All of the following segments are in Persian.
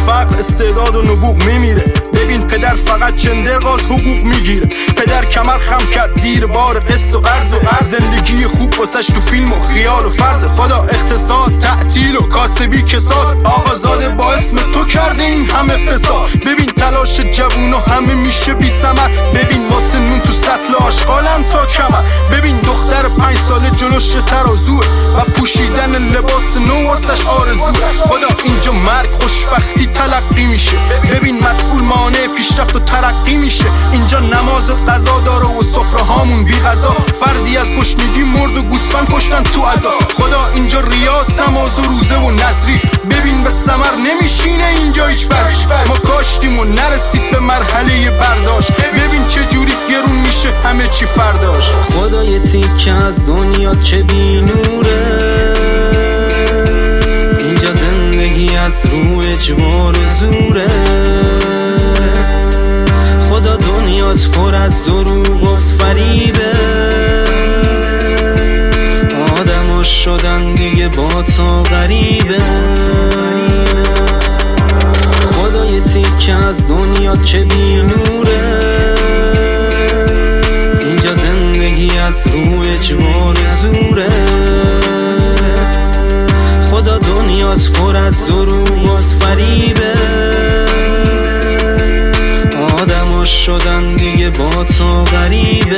فقر استعداد و نبوغ میمیره. ببین پدر فقط چندرغاز حقوق میگیره. پدر کمر خم کرد زیر بار قسط و قرض. زندگی خوب واسش تو فیلم و خیال و فرض. خدا اقتصاد تعطیل و کاسبی کساد. آقازاده با اسم تو کرده این همه فساد. ببین تلاش جوونا همه میشه بی ثمر. ببین واسه نون تو سطل آشغالم تا کمر. ببین دختر 5 ساله جلوش ترازوه و پوشیدن لباس نو واسش آرزوه. خدا اینجا مرگ خوشبختی تلقی میشه. ببین مسئول مانع پیشرفت و ترقی میشه. اینجا نماز و قضا داره و سفره هامون بی غذا. فردی از گشنگی مرد و گوسفند کشتن تو عزا. خدا اینجا ریاض نماز و روزه و نظری. ببین به ثمر نمیشینه اینجا هیچ وقت. ما کاشتیم و نرسید به مرحله برداشت. ببین چه جوری گرون میشه همه چی فرداش. خدا یه تیکه از دنیا چه بی نوره. اینجا زندگی از رو اجبار و زوره. خدا دنیات پر از دروغ و فریبه. آدما شدن دیگه با تا غریبه. خدا یه تیکه از دنیا چه بی نوره. اینجا زندگی از رو اجبار و زوره. خدا دنیات پر از دروغ و فریبه. آدما شدن دیگه با تا غریبه.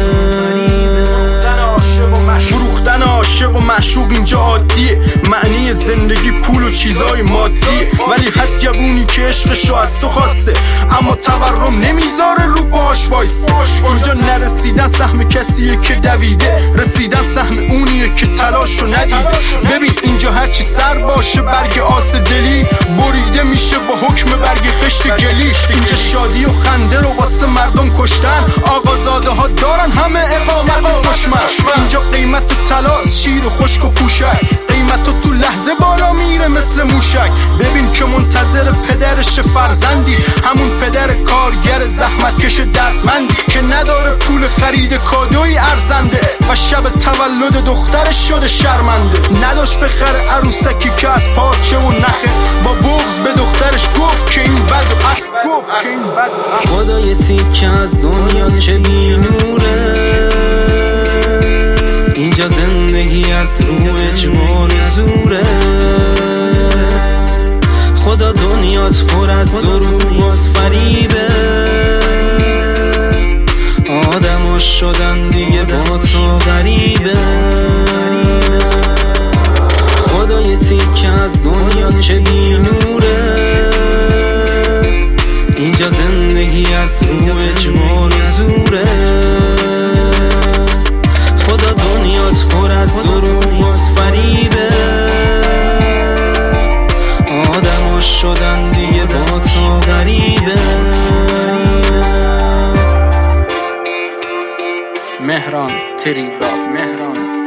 فروختن عاشق و معشوق اینجا عادیه. معنی زندگی پول و چیزای مادیه. ولی هست جوونی که عشقشو از تو خواسته اما تورم نمیذاره رو پاش وایسه. اینجا نرسیدن سهم کسیه که دویده. رسیدن سهم اونیه که تلاشو ندیده. ببین اینجا هرچی سر باشه برگ آس دلی بریده میشه با حکم برگ خشت گلی. اینجا شادی و خنده رو واسه مردم کشتن. آقازاده ها دارن همه اقامت دشمن. اینجا قیمت طلاست شیر و خشک و پوشک. قیمت تو لحظه بالا میره مثل موشک. ببین که منتظر پدرش فرزندی. همون پدر کارگر زحمتکش دردمندی که نداره پول خرید کادوی ارزنده و شب تولد دخترش شده شرمنده. نداشت بخره عروسکی که از پارچه و نخه. با بغض به دخترش گفت که این بد و خدا یه تیکه از دنیا چه بی نوره. اینجا زندگی از رو اجبار و زوره. خدا دنیات پر از دروغ و فریبه. آدما شدن دیگه با تا غریبه. خدا یه تیکه از دنیا چه بی نوره. اینجا زندگی از رو اجبار و زوره. خدا دنیات پر از دروغ و فریبه. آدما شدن دیگه با تا غریبه. مهران تریرا.